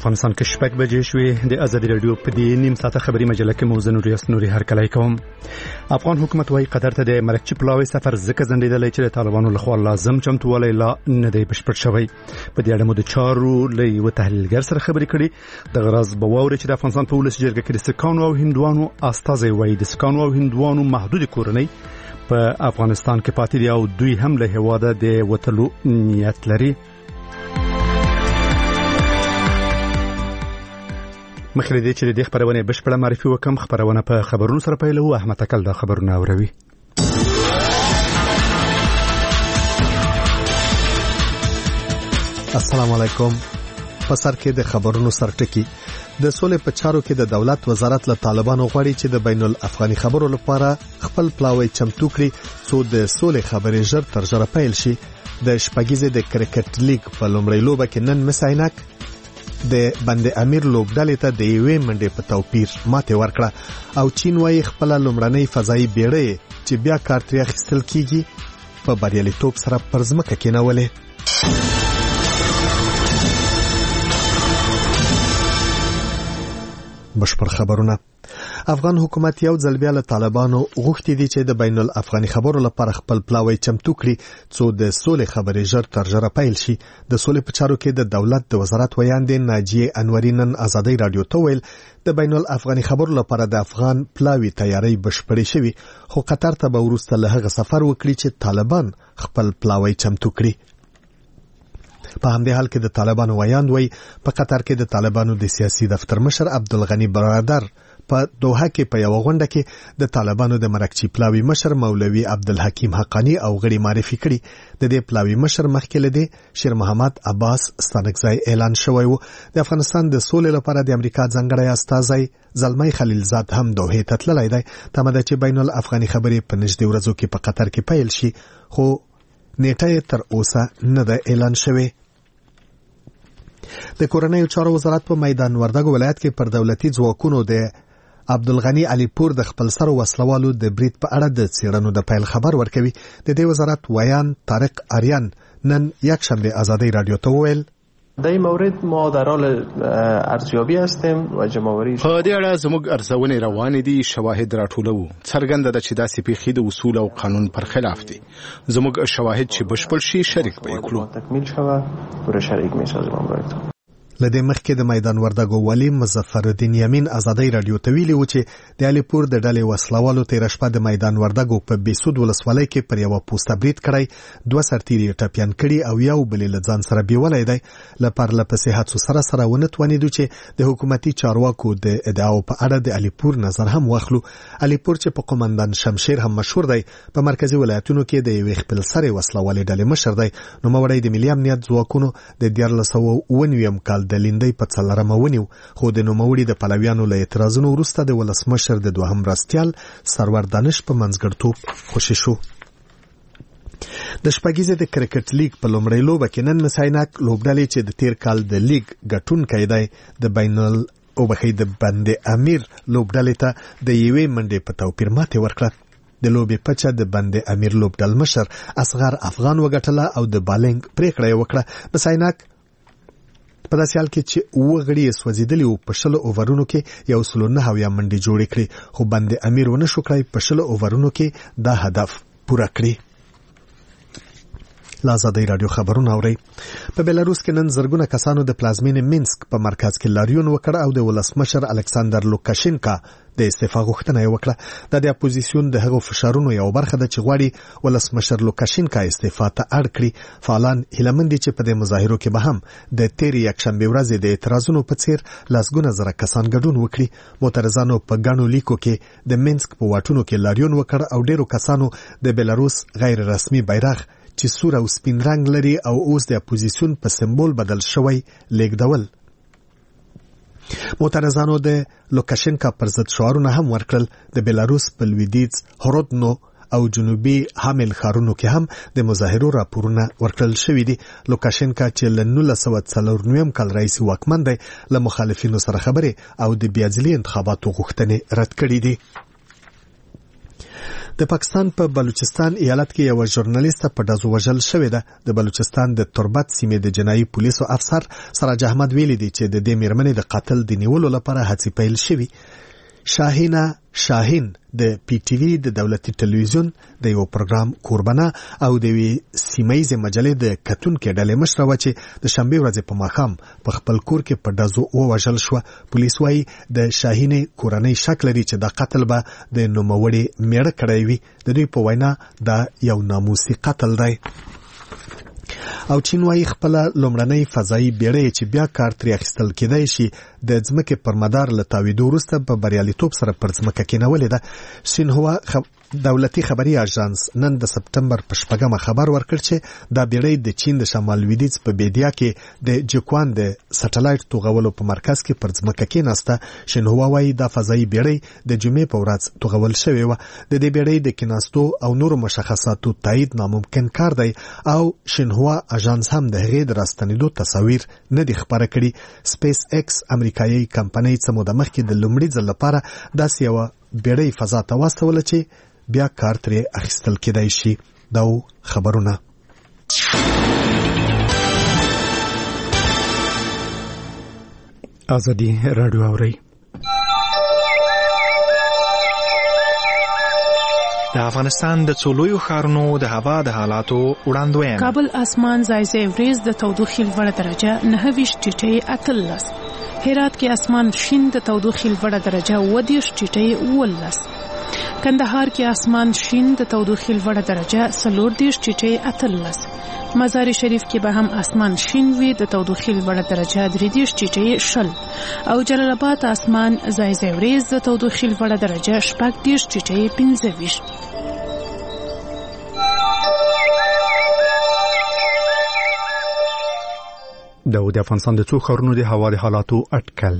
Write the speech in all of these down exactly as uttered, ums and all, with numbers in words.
افغانستان کې شپږ بجې شوې. د ازادي رادیو په دې نیم ساعته خبري مجله کې موضوع نوري اسنوري هر کله کوم. افغان حکومت وايي قطر ته د ملکچي پلاوي سفر ځکه ځنډیدل چې د طالبانو لخوا لازم چمتووالی لا نه دی بشپړ شوی. په دې اړه مو د چارو لې و تحلیلګر سره خبرې کړې. د غرض بواوري چې د افغانستان په ولس جرګه کې د سکانو او هندوانو استازي وايي د سکانو او هندوانو محدود کورنۍ په افغانستان کې پاتې دي او دوی هم له هواده د وټلو نیت لري. مخکې دې چې د خبرونه بشپړه معرفي وکم خبرونه په خبرونو سره پیلو. احمد اکل دا خبرونه اوروي. السلام علیکم. په سر کې د خبرونو سرټکی د سولې په چارو کې د دولت وزارت له طالبانو غواړي چې د بین الافغاني خبرو لپاره خپل پلاوی چمتو کړي څو د سولې خبرې ژر تر ژره پیل شي. د شپږیزې د کرکټ لیګ په لومړۍ لوبه کې نن مساینک د بند امیر لوبډلې ته د یوې منډې په توپیر ماته ورکړه او چین وايي خپل لومړنۍ فضایي بیړۍ چې بیا کار ترې اخیستل کیږي په بریالیتوب سره پر ځمکه کېنولې. بشپړ خبرونه. افغان حکومت یو ځل بیا له طالبانو غوښتي دي چې د بین الافغاني خبرو لپاره خپل پلاوی چمتو کړي څو د سولې خبرې ژر تر ژره پیل شي. د سولې په چارو کې د دولت د وزارت ویاندې ناجیه انوري نن ازادي رادیو ته ویل د بین الافغاني خبرو لپاره د افغان پلاوی تیاری بشپړې شوی خو قطر ته به وروسته له هغه سفر وکړي چې طالبان خپل پلاوی چمتو کړي. په همدې حال کې د طالبانو ویاند وی په قطر کې د طالبانو د سیاسي دفتر مشر عبدالغنی برادر په دوحه کې په یو غونډه کې د طالبانو د مرکچی پلاوی مشر مولوی عبدالحکیم حقانی او غړي معرفي کړي. د دې پلاوی مشر مخکې لدی شیر محمد عباس ستانکزای اعلان شوی و. د افغانستان د سولې لپاره د امریکا ځانګړی استازی زلمی خلیلزاد هم دوحه ته تللی دی. تمه ده چې بین الافغاني خبرې په نږدې ورځو کې په قطر کې پیل شي خو نیټه تر اوسه نه ده اعلان شوی. د کورنیو چارو وزارت په میدان وردګ ولایت کې پر دولتي ځواکونو د عبدالغنی علیپور د خپل سر وسلوالو د برید په اړه د څېړنو د پیل خبر ورکوي. د دې وزارت ویان طارق آریان نن یک شنبه ازادي رادیو ته ویل در این مورد ما در حال ارزیابی هستیم و جمعآوری په دې اړه زموږ ارزونې روانې دي. شواهد راټولو. څرګنده ده چې داسې پیښې د اصول او قانون پر خلاف دي. زموږ شواهد چې بشپړ شي شریک به کړو. تکمیل شوه پوره شریک می‌سازیم امروز. لدې مخکې د میدان وردګ والی مظفر الدین یمین ازادي رادیو ته ویلي و چې د علیپور د ډلې وسلوالو تیر شپه د میدان وردګ په بیسود ولسوالۍ کې پر یو پوسټ برید کړی. دوه سرتیري ټپيان کړي او یو بل له ځان سره بیولای دی. لپاره لپسې هڅو سره سره ونت ونیدو چې د حکومتي چارواکو د ادعاو په اړه د علیپور نظر هم واخلو. علیپور چې په قومندان شمشیر هم مشهور دی په مرکزی ولایتونو کې د یو خپل سره وسلوالۍ ډلې مشر دی. نو موري د ملي امنیت ځواکونو د دیارلس سوه اوه نوي کال د لیندۍ په څلرمه ونیو خو د نوموړي د پلویانو له اعتراضونو وروسته د ولسمشر د دوهم راستیال سرور دانش په منځګړیتوب خوشی شو. د شپږیزې د کرکټ لیګ په لومړۍ لوبه کې نن مساینک لوبډلې چې د تیر کال د لیګ ګټونکی دی د بینل او بخې د بند امیر لوبډلې ته د یوې منډې په توپیر ماته ورکړه. د لوبې پچه د بند امیر لوبډل مشر اصغر افغان وګټله او د بالینګ پریکړه وکړه. مساینک په داسې حال کې چې اوه غړي سوځیدلي او په شلو اوورونو کې یو سلو نه هویا منډې جوړې کړې خو بند امیر ونه شو کړای په شلو اوورونو کې دا هدف پوره کړی. لازادي رادیو خبرونه اوري. په بلاروس کې نن زرګونه کسانو د پلازمین مینسک په مرکز کې لاریون وکړ او د ولسمشر الکساندر لوکاشینکا د استعفا غوښتنه وکړه. د اپوزیسیون د هغو فشارونو یو برخه ده چې غواړي ولسمشر لوکاشینکا استعفا ته اړ کړي. فعالان هیلمند دي چې په دې مظاهرو کې به هم د تیری یکشنبه ورځې د اعتراضونو په څیر لاسګونه زره کسان ګډون وکړي. معترضانو په ګڼو لیکو کې د مینسک په واټونو کې لاریون وکړ او ډیرو کسانو د بلاروس غیر رسمي بیرغ چې سور او سپین رنگ لري او اوس د اپوزیسیون په سمبول بدل شوی لیکدول. معترضانو د لوکاشینکا پر ضد شعارونه هم ورکړل. د بلاروس په لویدیځ هرودنو او جنوبي حامل ښارونو کې هم د مظاهرو راپورونه ورکړل شوي دي. لوکاشینکا چې له نولس سوه څلور نوي کال راهیسې واکمن دی له مخالفینو سره خبرې او د بیا ځلي انتخاباتو غوښتنې رد کړې دي. د پاکستان په بلوچستان ایالت کې یو ژورنالیست په ډزو وژل شوې ده. د بلوچستان د تربت سیمې د جنایي پولیسو افسر سراج احمد ویلي دی چې د دې میرمنې د قاتل د نیولو لپاره هڅې پیل شوې. شاهینه شاهین د پی ټی وی د دولتي ټلویزیون د یو پروګرام قربانه او د وی سیمایي مجلې د کتونکو ډلې مشره و چې د شنبه ورځ په ماښام په خپل کور کې په ډزو ووژل شو. پولیس وايي د شاهینې کورنۍ شک لري چې د قتل به د نوموړي میړه کړی وي. د دوی په وینا دا یو ناموسي قتل دی. او چین وايي خپل لومړنۍ فضایي بیړۍ چې بیا کار ترې اخیستل کېدای شي د ځمکې پر مدار له تاویدو وروسته په بریالیتوب سره پر ځمکه کېنولې ده. شینهوا خب... دولتي خبري اژانس نن د سپټمبر په شپږمه خبر ورکړ چې دا بیړۍ د چین د شمال لویدیځ په بیدیا کې د جکوان د سټلایټ توغولو په مرکز کې پر ځمکه کېناسته. شینهوا وايي دا فضایي بیړۍ د جمعې په ورځ توغول شوې و. د دې بیړۍ د کېناستو او نورو مشخصاتو تایید ناممکن کار دی او شینهوا اژانس هم د هغې د راستنېدو تصاویر نه دي خپاره کړي. سپیس ایکس امریکایي کمپنۍ څه موده مخکې د لومړي ځل لپاره داسې یوه بیړۍ فضا ته واستوله چې بیا کار ترې اخیستل کېدای شي. دا خبرونه ازادي رادیو اوري. د افغانستان د څولویو ښارونو د هوا د حالاتو وړاندوین. کابل اسمان ځای وريز د تودوخې لوړه درجه نه ویشت ټیټې اتلس. هرات کې اسمان شین د تودوخې لوړه درجه اووه دېرش ټیټې اوولس. کندهار کې اسمان شین د تودوخې لوړه درجه څلور دېرش ټیټې اتلس. مزار شریف کې به هم اسمان شین وي د تودوخې لوړه درجه درې دېرش ټیټې شل. او جلال آباد اسمان ځای ځای وريز د تودوخې لوړه درجه شپږ دېرش ټیټې پنځه ویشت. د افغانستان د څو ښارونو د هوا د حالاتو اټکل.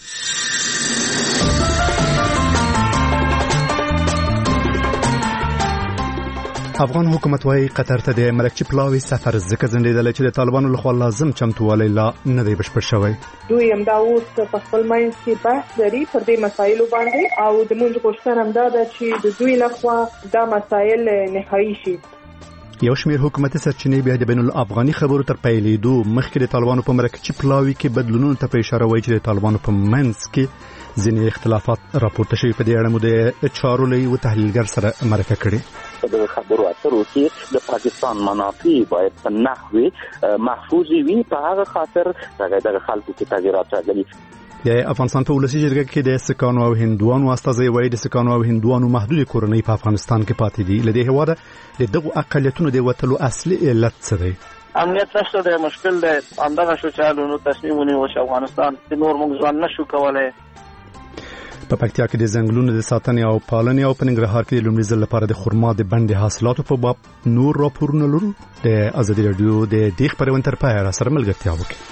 افغان حکومت وايي قطر ته د مرکچی پلاوي سفر ځکه ځنډیدل چې د طالبانو لخوا لازم چمتووالی لا نه دی بشپړ شوی. دوی هم دا اوس په خپل منځ کې بحث لري پر دې مسایلو باندې او د موږ غوښتنه هم دا ده چې د دوی لخوا دا مسایل نهایی شي. یو شمېر حکومتي سرچینې بیا د بین الافغاني خبرو تر پیلېدو مخکې د طالبانو په مرکچی پلاوي کې بدلونونو ته په اشاره وایي چې د طالبانو په منځ کې ځینې اختلافات راپورته شوي. په دې اړه مو د چارو له یو تحلیلګر سره مرکه کړې. د خبرو اترو کې د پاکستان منافع باید په نحوه محفوظ وي. په هغه خاطر دغه خلکو کې تغیرات راغلي. د افغانستان په ولسی جرګه کې د سکانو او هندوانو استازي وایي د سکانو او هندوانو محدود کورنۍ په افغانستان کې پاتې دي. لدې هواده د دغو اقلیتونو د وټلو اصلي علت څه دی؟ امنیت نشته د مشکل دی. همدغه شو چې لونو تصمیم ونیو چې افغانستان د نور موږ ځان نشو کولای. په پکتیا کې د ځنګلونو د ساتنې او پالنې او په ننګرهار کې د لومړي ځل لپاره د خرما د بندي حاصلاتو په باب نور راپورونه لرو. د ازادي رادیو د دې خبرونه تر پایه را سره ملګرتیا وکړئ.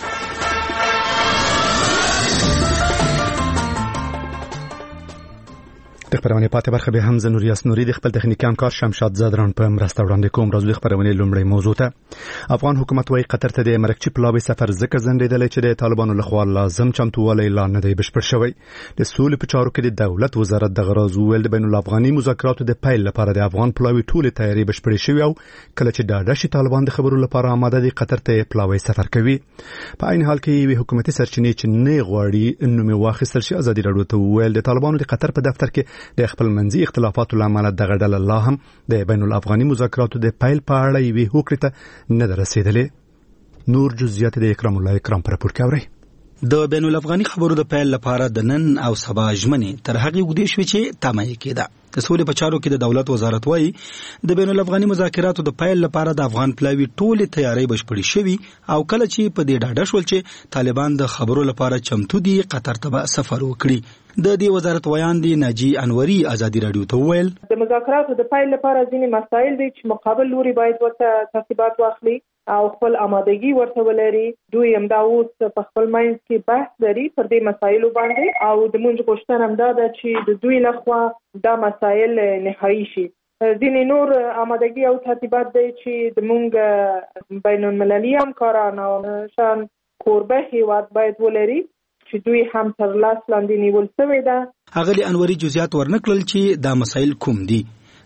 د خبرونه پاتې برخه به هم زنور یاسنوري د خپل تخنیکی همکار شمشاد زادران په مرسته وړاندې کوم. راځو د خبرونه لومړی موضوع ته. افغان حکومت وايي قطر ته د مرکچی پلاوي سفر ځکه ځنډیدل چې د طالبانو لخوا لازم چمتووالی لا نه دی بشپړ شوی. د سولې په چارو کې د دولت وزارت د غراز ویل د بین الافغاني مذاکراتو د پیل لپاره د افغان پلاوي ټولې تیاری بشپړې شوی او کله چې ډاډه شي طالبان د خبرو لپاره آماده دي قطر ته پلاوي سفر کوي. په عین حال کې وی حکومتي سرچینې چې نه غواړي نوم واخیستل شي. ازادي رادیو ته ویل د طالبانو د قطر په دفتر کې د خپل منځي اختلافاتو لامل دغه ډله لا هم د بین الافغاني مذاکراتو د پیل په اړه یوې هوکړې ته نه رسیدلې. نور جزئیات د اکرام الله اکرام پر راپور کوي. د بین الافغاني خبرو د پیل لپاره د نن او سبا ژمنې تر هغه وګړي شوې چې تمه یې کېده. د سولې په چارو کې د دولت وزارت وايي د بین الافغاني مذاکراتو د پیل لپاره د افغان پلاوي ټولې تیاری بشپړې شوي او کله چې په دې ډاډه شول چې طالبان د خبرو لپاره چمتو دي قطر ته سفر وکړي. د دې وزارت ویان دي ناجی انوري ازادي رادیو ته ویل د مذاکراتو د پیل لپاره ځینې مسایل دي چې مقابل لوري باید ورته ترتیبات واخلي او خپل آمادګي ورته ولري. دوی هم دا اوس په خپل منځ کې بحث لري پر دې مسایلو باندې او د موږ غوښتنه هم دا ده چې د دوی لخوا دا مسایل نهایی شي. ځینې نور آمادګي او ترتیبات دی چې د موږ بین المللي همکاران او شان کوربه هیواد باید ولري چې دوی هم تر لاس لاندې نیول شوی ده. اغلی انوري جزئیات ورنکړل چې دا مسایل کوم دي.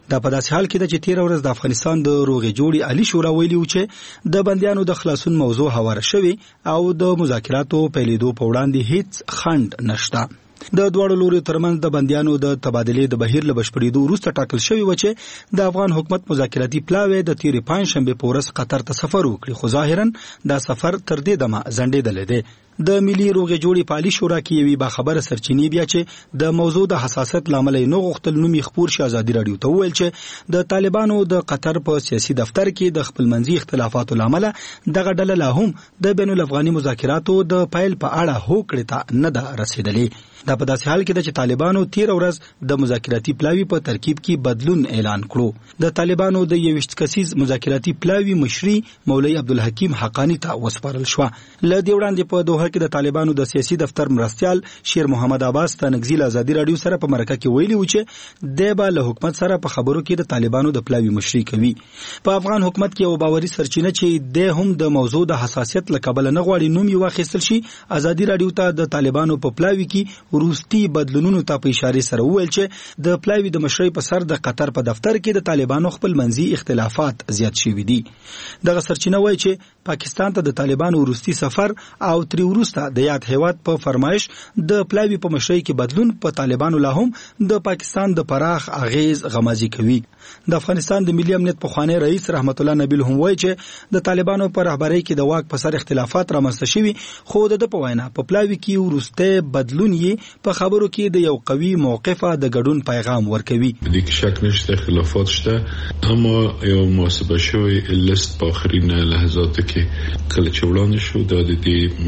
دا په داسې حال کې ده چې تیر ورځ د افغانستان د روغې جوړې عالی شورا ویلي و چې د بندیانو د خلاصون موضوع هواره شوې او د مذاکراتو پیلېدو په وړاندې هیڅ خنډ نشته. د دواړو لوري ترمنځ د بندیانو د تبادلې د بهیر له بشپړېدو وروسته ټاکل شوی و چې د افغان حکومت مذاکراتي پلاوی د تیرې پنجشنبې په ورځ قطر ته سفر وکړي، خو ظاهرا دا سفر تر دې دمه ځنډېدلی دی. د ملي روغې جوړې په عالي شورا کې یوې باخبره سرچینې بیا چې د موضوع د حساسیت له امله یې نه غوښتل نوم یې خپور شي، ازادي راډیو ته وویل چې د طالبانو د قطر په سیاسي دفتر کې د خپلمنځي اختلافاتو له امله دغه ډله لا هم د بین الافغاني مذاکراتو د پیل په اړه هوکړې ته نه ده رسېدلې. دا په داسې حال کې ده چې طالبانو تیر ورځ د مذاکراتي پلاوي په ترکیب کې بدلون اعلان کړو. د طالبانو د یوویشت کسیز مذاکراتي پلاوي مشري مولوي عبدالحکیم حقانی ته وسپارل شوه. له دې وړاندې په دوحه کې د طالبانو د سیاسي دفتر مرستیال شیر محمد عباس تنګزی له ازادي راډیو سره په مرکه کې ویلي و چې د با له حکومت سره په خبرو کې د طالبانو د پلاوي مشري کوي. په افغان حکومت کې یو باوري سرچینه چې د هم د موضوع د حساسیت له کبله نه غواړي نوم یې واخیستل شي، ازادي راډیو ته د طالبانو په پلاوي کې وروستي بدلونونو ته په اشاره سره وویل چې د پلاوي د مشرۍ په سر د قطر په دفتر کې د طالبانو خپل منځي اختلافات زیات شوي دي. دغه سرچینه وایي چې پاکستان ته د طالبانو وروستي سفر او تری وروسته د یاد هیواد په فرمایش د پلاوي په مشرۍ کې بدلون په طالبانو لا هم د پاکستان د پراخ اغیز غمازي کوي. د افغانستان د ملي امنیت پخوانی رئیس رحمت الله نبیل هم وایي چې د طالبانو په رهبرۍ کې د واک په سر اختلافات رامنځته شوي، خو د په وینا په پلاوي کې وروسته بدلون یې په خبرو کې د یو قوي موقفه د ګډون پیغام ورکوي. د دې شک نشته، اختلافات شته، اما یو محاسبه شوی لیست په آخرین لحظات کې کله چې وړاندې شو دا د دې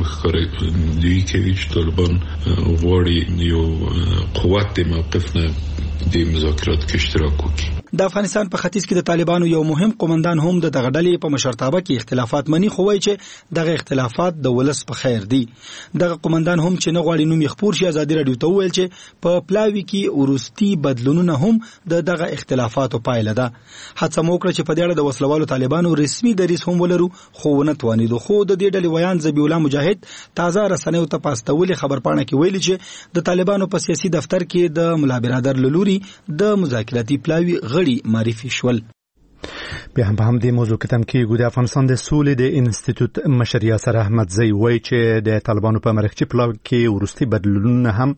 مخکړه کوي چې طالبان غواړي یو قوت د موقف نه د مذاکرات کې اشتراک وکړي. د افغانستان په ختیځ کې د طالبانو یو مهم قومندان هم د دغه ډلې په مشرتابه کې اختلافات مني، خو وایي چې دغه اختلافات د ولس په خیر دي. دغه قومندان هم چې نه غواړي نوم یې خپور شي، ازادي راډیو ته وویل چې په پلاوي کې وروستي بدلونونه هم د دغه اختلافاتو پایله ده. هڅه مو وکړه چې په دې اړه د وسلوالو طالبانو رسمي دریځ هم ولرو، خو ونه توانېدو. خو د دې ډلې ویان ذبیح الله مجاهد تازه رسنیو ته په استولې خبرپاڼه کې ویلي چې د طالبانو په سیاسي دفتر کې د ملا برادر له لوري د مذاکراتي پلاوي غړي معرفي شول. بیا هم په همدې موضوع کې تم کېږو. د افغانستان د سولې د انسټیټیوټ مشر یاسر احمدزی وایي چې د طالبانو په مرکچي پلاوي کې وروستي بدلونونه هم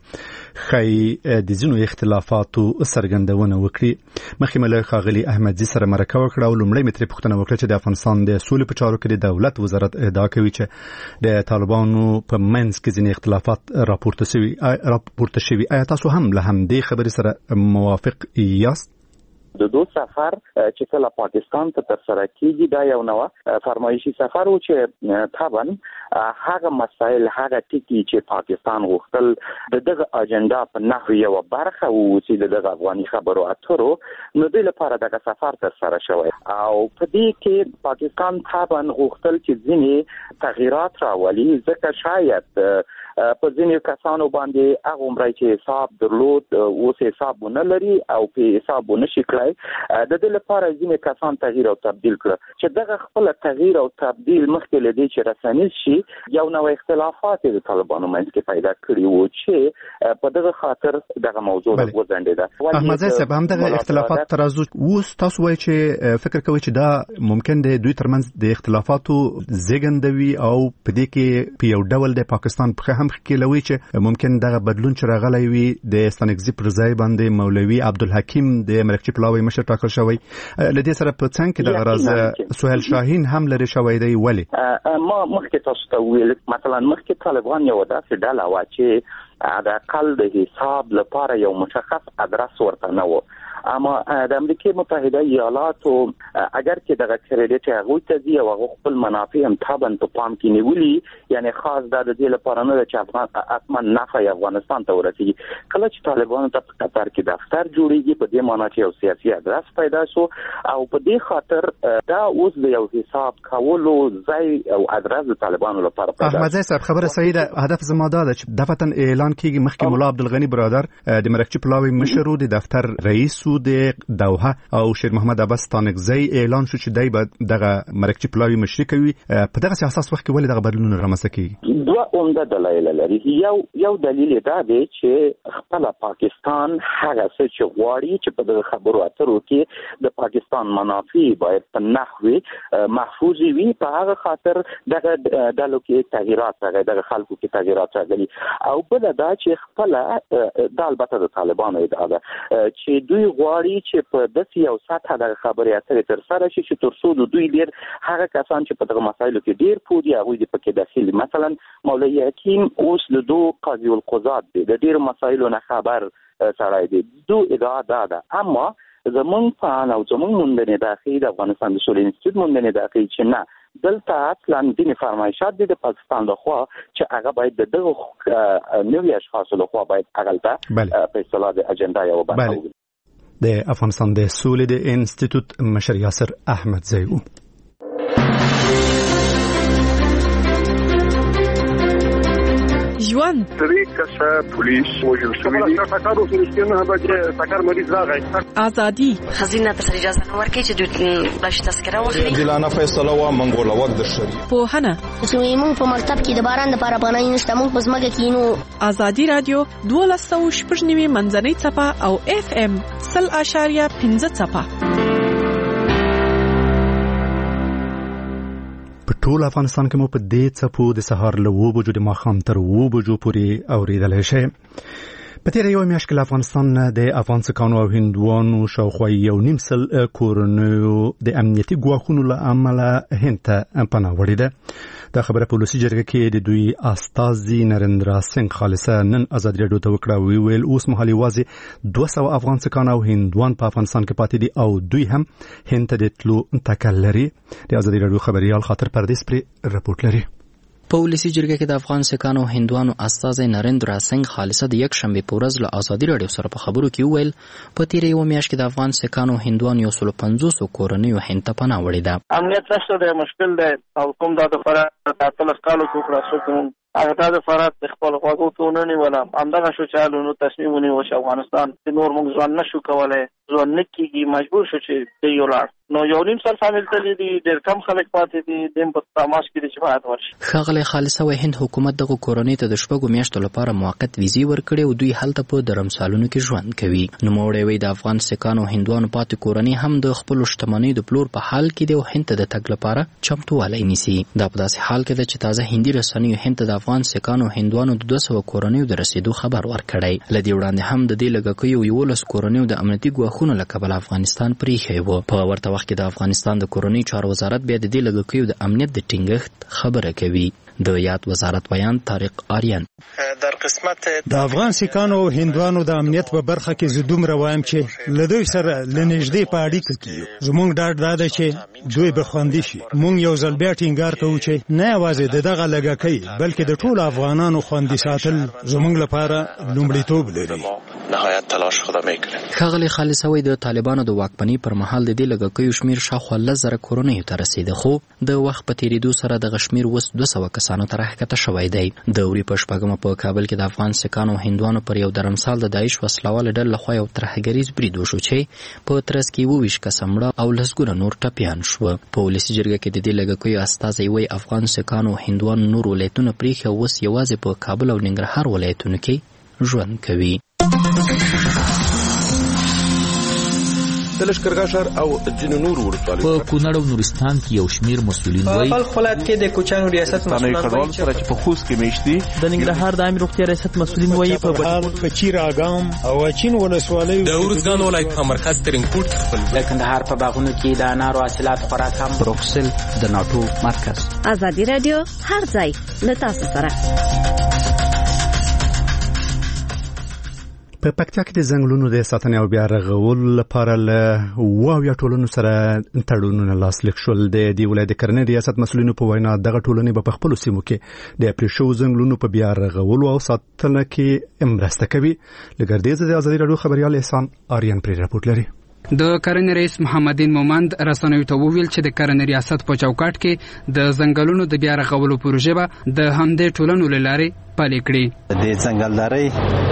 ښایي د ځینو اختلافاتو څرګندونه وکړي. مخکې مې له ښاغلي احمدزي سره مرکه وکړه او لومړی مې ترې پوښتنه وکړه چې د افغانستان د سولې په چارو کې د دولت وزارت ادعا کوي چې د طالبانو په منځ کې ځینې اختلافات راپورته شوي راپورته شوي آیا تاسو هم له همدې خبرې سره موافق یاست؟ د دو سفر چې کله پاکستان ته تر سره کیږي دا یو نو فرمایشي سفر و چې طبعا هغه مسایل هغه ټکي چې پاکستان غوښتل د دغه اجنډا په نحوه یو برخه و چې د افغاني خبرو اترو نو د لپاره دغه سفر تر سره شوی او په دې کې پاکستان طبعا غوښتل چې ځینې تغیرات راولي، ځکه شاید په ځینې کسانو باندې هغه عمرای چې حساب درلود اوس حساب نه لري او په حساب نشي کړای. د دې لپاره ځینې کسان تغییر او تبديل کړ چې دغه خپل تغییر او تبديل مخکې لدی چې رسنیز شي یو نو اختلافات د طالبانو منځ کې پیدا کړي وو چې په دغه خاطر دغه موضوع وځنډیده. احمد صاحب هم دغه اختلافات ترازو اوس تاسو وایي چې فکر کوي چې دا ممکن دی دوی ترمنځ د اختلافاتو زیږندوي او په دې کې په یو ډول د پاکستان په هم خلوي چې ممکن دغه بدلون چې راغلی وي د ستنګزي پر ځای باندې مولوي عبدالحکیم د مرکچي پلاوي مشر ټاکل شوی. لدې سره په څنګه کې دغه راز سهیل شاهین هم لري شوی دی. ولی ما مخکې تاسو ته ویل مثلا مخکې طالبان یو داسې ډله وا چې د اقل د حساب لپاره یو مشخص ادرس ورته نه و، اما د امریکای متحده ایالاتو اگر چې دغه کریډیټ هغه ته دی او هغه خپل منافع هم تابن په پام کې نیولي، یعنی خاص د دې لپاره نه چې افغان اتمن نفع افغانستان ته ورسیږي. کله چې طالبانو ته په قطر کې دفتر جوړیږي په دې معنی چې یو سیاسي ادرس پیدا شو او په دې خاطر دا اوس د یو حساب کولو ځای او ادرس د طالبانو لپاره پیدا. احمد صاحب خبره صحیح ده. هدف زما دا ده چې دفتن اعلان بیان کیږي مخکې مولا عبدالغنی برادر د مرکچی پلاوی مشر د دفتر رئیس د دوحه او شیر محمد عباس تانکزی اعلان شو چې دای به دغه مرکچی پلاوی مشري کوي. په دغه اساس وخت کې ولې دغه بدلون رامنځته کیږي؟ دوه عمده دلایل لري. یو یو دلیل دا دی چې خپل پاکستان هغه څه چې غواړي چې په دغه خبرو اترو کې د پاکستان منافع باید په نحوی محفوظ وي. په هغه خاطر دغه دلو کې تغیرات راغلي، دغه خلکو کې تغیرات راغلي. او بل دا چې خپل د البته د طالبانو ادعا ده چې دوی غواړي چې په داسې یو سطح دغه خبرې اترې تر سره شي چې تر څو دوی ډېر هغه کسان چې په دغه مسایلو کې ډېر پوه دي هغوی دې پکې داخلي. مثلا مولوي حکیم اوس له دو قاضي القضات دی، د ډېرو مسایلو نه خبر سړی دی. دو ادعا دا ده. اما زمونږ فعال او زمونږ موندنې دا ښیي د افغانستان د سولې انسټیټیوټ موندنې دا ښیي چې نه، دلته اصلا ځینې فرمایشات دي د پاکستان لخوا چې هغه باید د دغو نوي اشخاصو لخوا باید هغلته په اصطلاح د اجنډا یوه برخه وي. د افغانستان د سولې د انسټیټیوټ مشر یاسر احمدزی و. ژوند درې کسه پولیس وژل شوي دي. ټکر وشو چې نه به ټکر مریض راغی. ازادي خزینه ته اجازه نه ورکړي چې دوی بلش تذکره واخلي. عادلانه فیصله وا منګول وخت د شری. پوهنه چې موږ په مکتب کې د باران د لپاره پناه نشته، موږ په ځمکه کې نو. ازادي رادیو دولس سوه شپږ نوي منځنۍ څپه او اف ام سل اشاریه پنځه څپه. په ټول افغانستان کې مو په دې څپو د سهار له اوه بجو د ماښام تر اوه بجو پورې اورېدلی شئ. په تېره یوه میاشت کې له افغانستان نه د افغان سکانو او هندوانو شاوخوا یو نیم سل کورنیو د امنیتي ګواښونو له امله هند ته پناه وړې ده. دا خبره په ولسي جرګه کې د دوی استازي نریندرا سنګ خالصه نن ازادي راډیو ته وکړه. وی ویل اوس مهال یوازې دوه سوه افغان سکان او هندوان په افغانستان کې پاتې دي او دوی هم هند ته د تلو تکل لري. د ازادي راډیو خبريال خاطر پردیس پرې رپورټ لري. په ولسي جرګه کې د افغان سکانو هندوانو استازي نریندرا سنګ خالصه د یک شنبه په ورځ له ازادي راډیو سره په خبرو کې وویل په تیره یو میاشت کې د افغان سکانو هندوانو یو سل پنځوس کورنیو هند ته پناه وړې ده. امنیت نشته دی، مشکل دی او کوم دا د فرات د اتلس کالو کې وکړه کوم هغه دا د فرات د خپل غوږو ته ونیوله. همدغه شو چې هلونو تصمیم ونیو چې افغانستان چې نور موږ ځوان نشو کولی، ځوان نه کېږي، مجبور شو چې دی ولاړ. نو یو نیم سال فامیل تللی دي، ډېر کم خلک پاتې دي، دیم په تماس کې دي چې باید ورشي. ښاغلی خالصه وایي هند حکومت دغه کورنۍ ته د شپږو میاشتو لپاره موقت ویزې ورکړې او دوی هلته په درمسالونو کې ژوند کوي. نوموړی وایي د افغان سکانو هندوانو پاتې کورنۍ هم د خپلو شتمنۍ د پلور په حال کې دي او هند ته د تګ لپاره چمتووالی نیسي. دا په داسې حال کې ده چې تازه هندي رسنیو هند ته د افغان سکانو هندوانو د دوه سوه کورنیو د رسیدو خبر ورکړی. له دې وړاندې هم د دې لږکیو یولس کورنیو د امنیتي ګواښونو له کبله افغانستان پرېښی و. په ورته وخت کې د افغانستان د کورنۍ چارو وزارت بیا د دې لږکیو د امنیت د ټینګښت خبره کوي. د یاد وزارت بیان طارق آریان در قسمت د افغان سکانو او هندوانو د امنیت په برخه کې زه دومره وایم چې له دوی سره له نږدې په اړیکه کې یو. زموږ ډاډ دا ده چې دوی به خوندي شي. موږ یو ځل بیا ټینګار کوو چې نه یوازې د دغه لږکۍ بلکې د ټولو افغانانو خوندي ساتل زموږ لپاره لومړیتوب لري. نهایت تلاش خود میکنه. ښاغلی خالصه وایي د طالبانو د واکمنۍ پر مهال د دې لږکیو شمیر شاوخوا لس زره کورنیو ته رسیده، خو د وخت په تېرېدو سره دغه شمیر اوس دوه سوه کسانو ته راښکته شوی دی. د وری په شپږمه په کابل کې د افغان سکانو هندوانو پر یو درمسال د داعش وسلوالې ډلې لخوا یو ترهګریز برید وشو چې په ترڅ کې اووه ویشت کسه مړه او لسګونه نور ټپیان شوه. په ولسي جرګه کې د دې لږکیو استازی وایي افغان سکانو هندوانو نور ولایتونه پرېښي او اوس یوازې په کابل او ننګرهار ولایتونو کې ژوند کوي. د لښکرګاه او ځینو نورو ولسوالیو په کونړ او نورستان کې یو شمیر مسؤلین وایي په بلخ ولایت کې د کوچیانو ریاست مسؤلین وایي چې په خوست کې میشتي د ننګرهار د عامه روغتیا ریاست مسؤلین وایي په بهار په چیر اګام او اچین ولسوالیو د ورزګان ولایت په مرکز ترینکوټ خپل د کندهار په باغونو کې د انارو حاصلات خوراک هم بروکسل د ناټو مرکز. ازادي رادیو هر ځای له تاسو سره. په پکتیا کې د ځنګلونو د ساتنې او بیا رغولو لپاره له اووه اویا ټولنو سره تړونونه لاسلیک شول. د دې ولایت د کرنې ریاست مسؤلینو په وینا دغه ټولنې به په خپلو سیمو کې د پرې شوو ځنګلونو په بیا رغولو او ساتنه کې مرسته کوي. له ګردیزه د ازادي راډیو خبریال احسان آریان پرې رپورټ لري. د کرنې رئیس محمدین مومند رسنیو ته وویل چې د کرنې ریاست په چوکاټ کې د ځنګلونو د بیا رغولو پروژه به د همدې ټولنو له لارې پلي کړې. د ځنګلدارۍ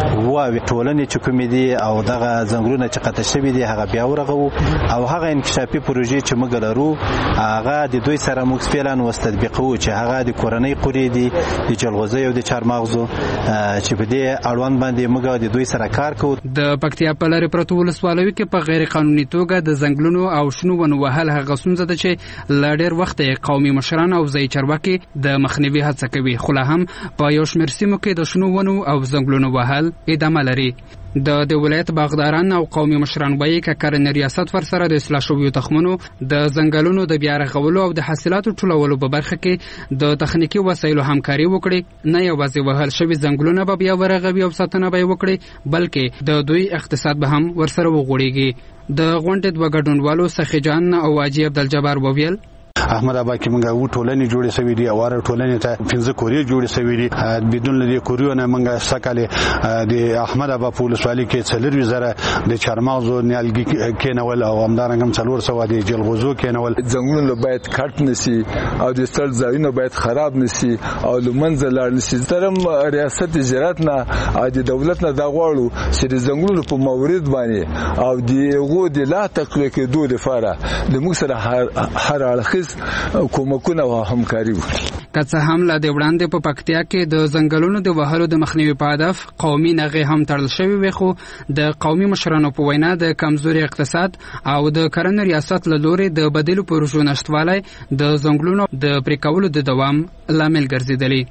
و ټولنې چې کومې دي او دغه ځنګلونه چې قطع شوي دي هغه بیا ورغو او هغه انکشافي پروژې چې موږ لرو هغه د دوی سره موږ فعلا واستطبیقو چې هغه د کورنۍ قورې دي د جلغوزي او د چارمغزو چې په دې اړوند باندې موږ د دوی سره کار کوو. د پکتیا په لارې پروت ولسوالۍ کې په غیر قانوني توګه د ځنګلونو او شنو ونو وهل هغه ستونزه ده چې لا ډېر وخت قومي مشران او ځای چارواکي د مخنیوي هڅه کوي، خو لا هم په یو شمېر سیمو کې د شنو ونو او ځنګلونو وهل ادامه لري. د د ولایت باغداران او قومي مشران وایي چې کرنې ریاست ورسره د اصلاح شویو تخمونو د ځنګلونو د بیا رغولو او د حاصلاتو ټولولو په برخه کې د تخنیکی وسایلو همکاري وکړي، نه یوازې وهل شوي ځنګلونه به بیا ورغوي او ساتنه به وکړي بلکې د دوی اقتصاد به هم ورسره وغوړيږي. د غونډې دوه ګډونوالو سخی جان او واجی عبدالجبار وویل احمد آباد کې موږ و ټولنې جوړې شوې دي او اره ټولنې ته پنځه کورې جوړې شوې دي. بدون لدې کوریونه موږ سکاله د احمد آباد په ولسوالۍ کې څلور زره د چارمغزو نیالګي کېنول او همدارنګه هم څلور سوه د جلغوزو کېنول. ځنګلونه باید کټ نشي او د ستل ځایونه باید خراب نشي او لمنځه لاړ نشي. ترم ریاست جرات نه او د دولت نه دا غواړو چې د ځنګلونو په مورید باندې او دغه د لا تقویه کېدو لپاره د موږ سره هر اړخیز کومکونه او همکاري وکړي. که څه هم لا د وړاندې په پکتیا کې د ځنګلونو د وهلو د مخنیوي په هدف قومي نغې هم تړل شوې وي، خو د قومي مشرانو په وینا د کمزوري اقتصاد او د کرنې ریاست له لوري د بدیلو پروژو نشټوالی د ځنګلونو د پرې کولو د دوام لامل ګرځېدلی.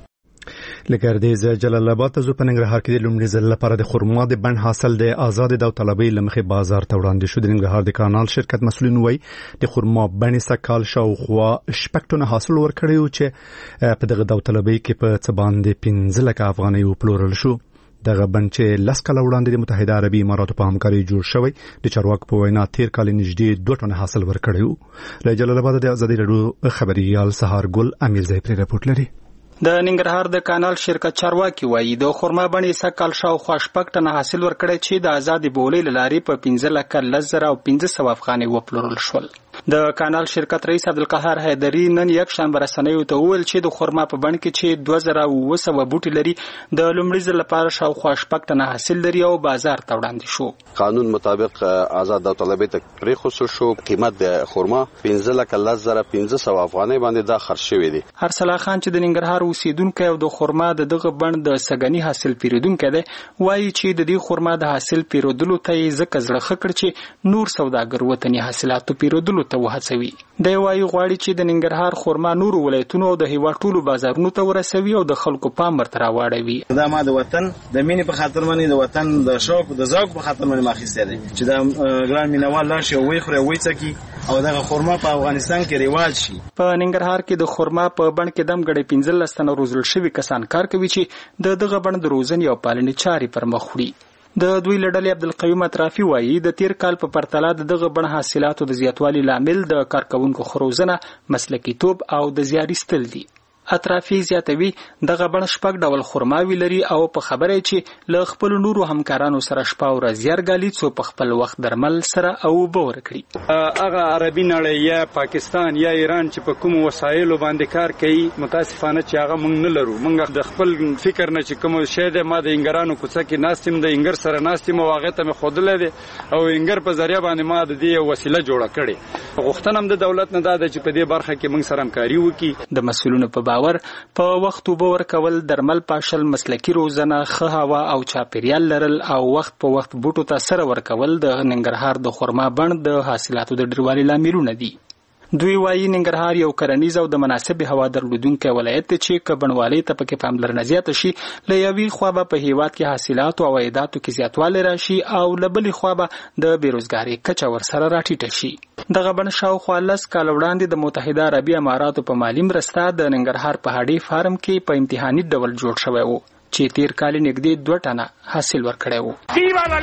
لګردې جلال آباد ته زو په ننګرهار کې د لومړي ځل لپاره د خرما د بند حاصل د آزاد داوطلبۍ لمخې بازار ته وړاندې شو. د ننګرهار د کانال شرکت مسؤلین وایي د خرما بند سکال شاوخوا شپږ ټنه حاصل ورکړی و چې په دغه داوطلبۍ کې په څه باندې پنځه لکه افغانۍ وپلورل شو. دغه بند چې لس کاله وړاندې د متحده عربي اماراتو په همکاري جوړ شوی د چارواکو په وینا تیر کال نږدې دوه ټنه حاصل ورکړی و. له جلال آباد د ازادي راډیو خبريال سهار ګل امیر زاهد پر رپورټ لري. د ننګرهار د کانال شرکت چارواکي وایي د خرما بڼې سکال شاوخوا شپږ ټنه حاصل ورکړی چې د آزادې بولۍ له لارې په پنځه لکه لس زره او پنځه سوه افغانۍ وپلورل شول. د کانال شرکت رئیس عبدالقهار حیدري نن یک شنبه رسنیو ته وویل چې د خرما په بڼ کې چې دوه زره اووه سوه بوټي لري د لومړي ځل لپاره شاوخوا شپږ ټنه حاصل لري او بازار ته وړاندې شو. قانون مطابق آزاد داوطلبۍ ته پرېښودل شو. قیمت د خرما پنځه لکه لس زره پنځه سوه افغانۍ باندې دا خرڅ شوی دی. ارسلا خان چې د ننګرهار اوسیدونکی او د خرما د دغه بڼ د سګنی حاصل پیرودونکی دی وایي چې د دې خرما د حاصل پیرودلو ته یې ځکه زړه ښه کړ چې نور سوداګر وطني حاصلاتو پیرودلو ته وهڅوي. دی وایي غواړي چې د ننګرهار خرما نورو ولایتونو او د هیواد ټولو بازارونو ته ورسوي او د خلکو پام ورته راواړوي. دا ما د وطن د مینې په خاطر باندې د وطن د شوق د ذوق په خاطر باندې ماخیسته دي چې دا ګران مینوال لا شي وي خوري وي څکی او دغه خرما په افغانستان کې ریواج شي. په ننګرهار کې د خرما په بڼ کې دم غړي پنځه لس تنه روزل شوي کسان کار کوي چې د دغه بڼ د روزنې او پالنې چارې پر مخ وړي. د دوی لړلې عبدالقیوم اطرافي وایي د تیر کال په پرتله د دغه بڼ حاصلاتو د زیاتوالي لامل د کارکونکو خروزنه، مسلکي توب او د زیاري ستل دي. اطرافي زیاتوي دغه بڼ شپږ ډول خرماوي لري او په خبره چې له خپل نورو همکارانو سره شپه او ورځ یارګالي څو په خپل وخت درمل سره او بور کړی. هغه عربي نړۍ یا پاکستان یا ایران چې په کوم وسایلو باندې کار کوي متاسفانه چې هغه موږ نه لرو. موږ د خپل فکر نه چې کوم شی د ما د انګرانو کوڅه کې ناستم د انګر سره ناستم او هغه ته مې خودلې دي او انګر په ذریعہ باندې ما د دې وسیله جوړه کړې. غوښتنه هم د دولت نه ده چې په دې برخه کې موږ سره همکاري وکړي. د مسؤلینو په باور په وخت وبور کول، درمل پاشل، مسلکی روزنه، ښه هوا او چاپیریال لرل او وخت په وخت بوټو ته سره ورکول د ننګرهار د خرما بڼ د حاصلاتو د ډیروالي لاملونه دي. دوی وایي ننګرهار یو کرنیز او د مناسب هوا درلودونکی ولایت دی چې که بڼوالۍ ته پکې پاملرنه زیاته شي، له یوې خوا به په هیواد کې حاصلاتو او عایداتو کې زیاتوالی راشي او له بلې خوا به د بیروزګارۍ کچه ورسره راټیټه شي. دغه بڼ شاوخوا لس کاله وړاندې د متحده عربي اماراتو په مالي مرسته د ننګرهار په هډې فارم کې په امتحاني ډول جوړ شوی و چې تیر کال نږدې دوه ټنه حاصل ورکړی و. ویوا لا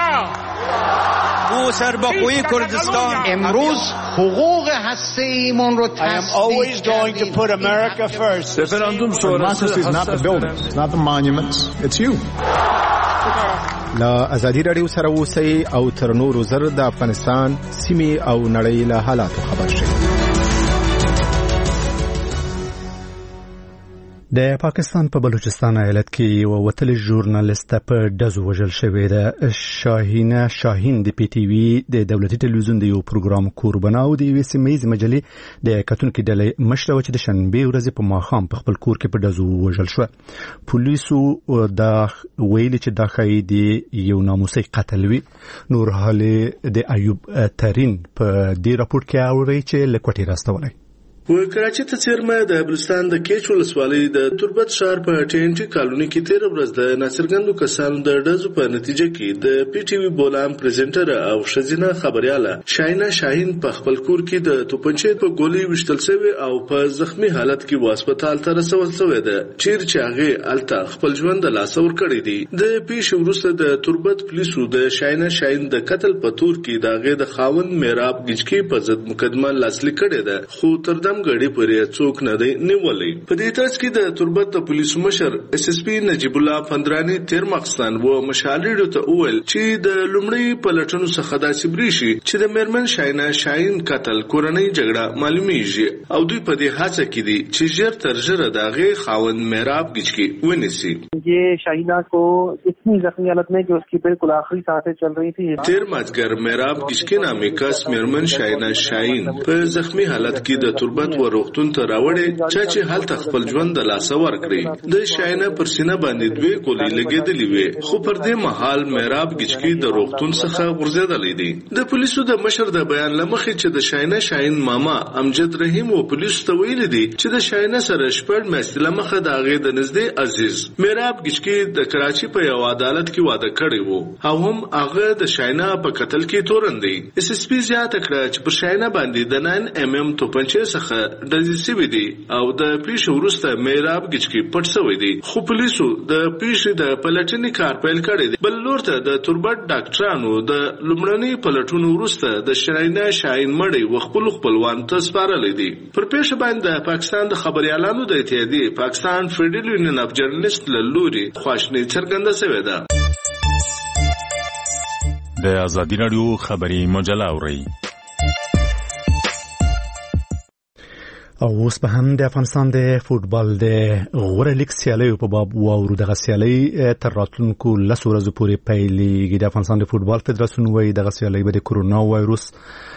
لیبرتا او سربخوی کردستان امروز حقوق هسته‌ایمون رو تصدیق رفراندوم is not the buildings, it's not the monuments, it's you. لا ازادي رادیو سره اوسئ او تر نورو زر د افغانستان سیمې او نړۍ له حالاتو خبر شئ. د پاکستان په بلوچستان ایالت کې یو وتلی ژورنالیست په ډزو وژل شوې ده. شاهینه شاهین د پی ټي وي د دولتي ټلویزیون د یو پروګرام کوربنه او د یوې سیمه ییزې مجلې د کتونکو ډلې مشره وه چې د شنبې ورځې په ماښام په خپل کور کې په ډزو وژل شوه. پولیسو دا ویلي چې دا ښایي د یو ناموسي قتل وي. نور حالې د ایوب ترین په دې راپور کې اوري چې له کوټې راستولی. و کراچي ته څیرمه د بلوچستان د کیچ ولسوالۍ د تربت ښار په ټي ان ټي کالوني کې تیر ورځ د ناصرګندو کسانو د ډزو په نتیجه کې د پی ټي وي بولان پریزنټر او ښځینه خبرياله شاهینه شاهین په خپل کور کې د توپنچې په ګولۍ وشتل شوی او په زخمی حالت کې هسپتال ته رسول شوی ده. چیر چې هغه الته خپل ژوند د لاس ور کړی دی. د پیښ وروسته د تربت پولیسو د شاهینه شاهین د قتل په تور کې داغه د خاوند میراب گجکی په ضد مقدمه لاسلیک کړې ده، خو تر غړي پرې څوک نه دی نیولې. په دې ترڅ کې د تربت د پولیسو مشر اس اس پی نجیب الله پندرانی تیر مقصدان و مشالېډو ته وویل چې د لومړی پلټنو څخه داسې بریشي چې د میرمن شاهینه شاهین قتل کورنۍ جګړه معلومیږي او دوی په دې هڅه کې دي چې ژر تر ژره دغه خاوند میراب گجکی ونیسي. یہ شاهینہ کو اتنی زخمی حالت میں کہ اس کی بالکل آخری سانسیں چل رہی تھی. تیر مازګر میراب گجکی نامې کس میرمن شاهینه شاهین په زخمی حالت کې د تربت و روغتون ته راوړې چې هلته خپل ژوند د لاسه ورکړي. د شاهینه پر سینه باندې دوه ګولۍ لګېدلې وې، خو پر دې مهال میراب گجکی د روغتون څخه غورځېدلی دی. د پولیسو د مشر د بیان لمخې چې د شاهینه شاهین ماما امجد رحیم و پولیسو ته ویلي دي چې د شاهینه سره شپږ میاشتې لمخه د هغې د نږدې عزیز میراب گجکی د کراچي په یو عدالت کې واده کړی و او هم هغه د شاهینه په قتل کې تورن دی. اس اس پی زیاته کړه چې پر شاهینه باندې د ناین ام ام توپنچې څخه ډزې شوې دي او د پیښې وروسته میراب گجکی پټ شوی دی، خو پولیسو د پیښې د پلټنې کار پیل کړی دی. بل لور ته د تربت ډاکټرانو د لومړني پلټونو وروسته د شاهینه شاهین مړی و خپل خپلوان ته سپارلی دی. پر پیښه باندې د پاکستان د خبريالانو د اتحادیې پاکستان فیډرل یونین اف جرنالست له لوري خواشیني څرګنده شوې ده. د ازادي راډیو خبري مجله اورئ. او اوس به هم د افغانستان د فوټبال د غوره لیګ سیالیو په باب واورو. دغه سیالۍ تر راتلونکو لسو ورځو پورې پیلېږي. د افغانستان د فوټبال فدراسیون وایي دغه سیالۍ به د کرونا وایروس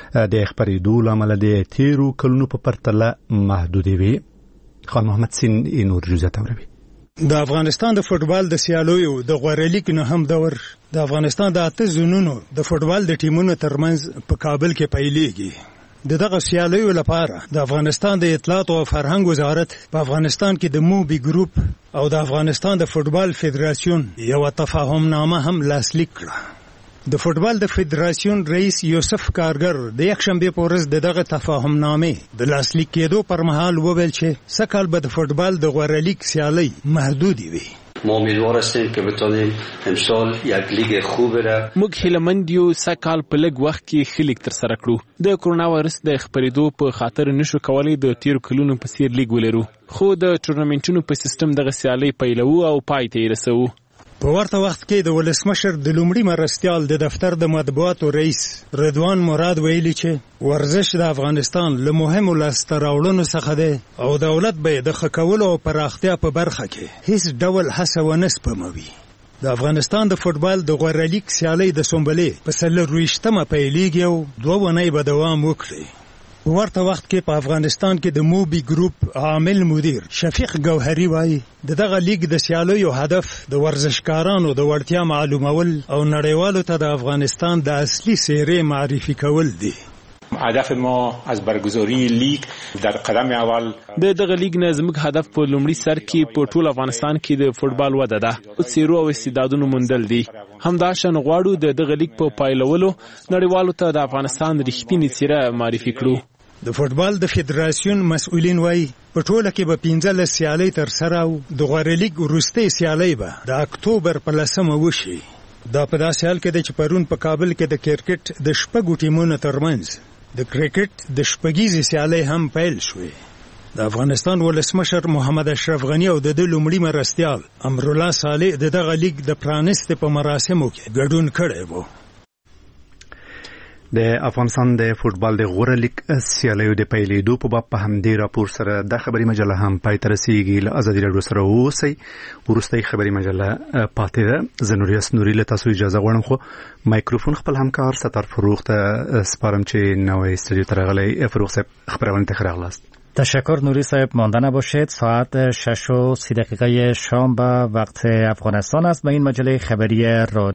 د خپرېدو له امله د تیرو کلونو په پرتله محدودې وي. خان محمد سین نور جزئیات اوري. د افغانستان د فوټبال د سیالیو د غوره لیګ نه هم دور د افغانستان د اته زونونو د فوټبال د ټیمونو ترمنځ په کابل کې پیلېږي. د دغه سیالیو لپاره د افغانستان د اطلاعات او فرهنګ وزارت په افغانستان کې د موبي ګروپ او د افغانستان د فوټبال فدراسیون یو تفاهم نامه هم لاسلیک کړه. د فوټبال د فدراسیون رئیس یوسف کارګر د یکشنبه په ورځ د دغه تفاهم نامې د لاسلیک کېدو پر مهال وویل چې سکهال به د فوټبال د غوره لیګ سیالۍ محدودې وي. ما امیدوار هستیم که بتونیم امسال یک لیگ خوب را موږ هیلهمند یو سکهال په لږ وخت کې ښه لیګ ترسره کړو. د کرونا وایرس د خپرېدو په خاطر نشو کولی د تیرو کلونو په څیر لیګ ولرو، خو د ټورنمنټونو په سیستم دغه سیالۍ پیلوو او پای ته یې رسوو. په ورته وخت کې د ولسمشر د لومړي مرستیال د دفتر د مطبوعاتو رئیس رضوان مراد ویلي چې ورزش د افغانستان له مهمو لاسته راوړنو څخه دی او دولت به د ښه کولو او پراختیا په برخه کې هیڅ ډول هڅه ونه سپموي. د افغانستان د فوټبال د غوره لیګ سیالۍ د سومبلې په څلرویشتمه پیلېږي او دوه اونۍ به دوام وکړي. په ورته وخت کې په افغانستان کې د موبي ګروپ عامل مدیر شفیق ګوهري وایي د دغه لیګ د سیالیو هدف د ورزشکارانو د وړتیا معلومول او نړیوالو ته د افغانستان د اصلي څېرې معرفي کول دي. هدف ما از برگزاری لیگ در قدم اول د دغه لیگ نه زموږ هدف په لومړي سر کې په ټول افغانستان کې د فوټبال وده ده. څېرو او استعدادونو موندل دي. همدا شان غواړو د دغه لیگ په پایلولو نړیوالو ته د افغانستان رښتینې څېره معرفي کړو. د فوټبال د فدراسیون مسؤلین وایي په ټوله کې به پنځلس سیالۍ ترسره او د غوره لیګ وروستۍ سیالۍ به د اکتوبر په لسمه وشي. دا په داسې حال کې دی چې پرون په کابل کې د کرکټ د شپږو ټیمونو ترمنځ د کرکټ د شپږیزې سیالۍ هم پیل شوې. د افغانستان ولسمشر محمد اشرف غنی او د د لومړي مرستیال امرالله صالح د دغه لیګ د پرانستې په مراسمو کې ګډون کړی و. د افغانستان د فوتبال د غوره لیگ سیالیو د پیلېدو په باب په همدې راپور سره د خبري مجله هم پای ته رسیږي. له ازادي راډیو سره اوسئ. وروستۍ خبري مجله پاتې ده. زه نوریاس نوري له تاسو اجازه غواړم خو مایکروفون خپل همکار ستار فروغ ته سپارم چې نوې استودیو ته راغلی. فروغ صاحب خبرونه ته راغلاست. تشکر نوری صاحب. مانده نباشید. ساعت شش و سی دقیقه شام به وقت افغانستان است. به این مجله خبری رادیو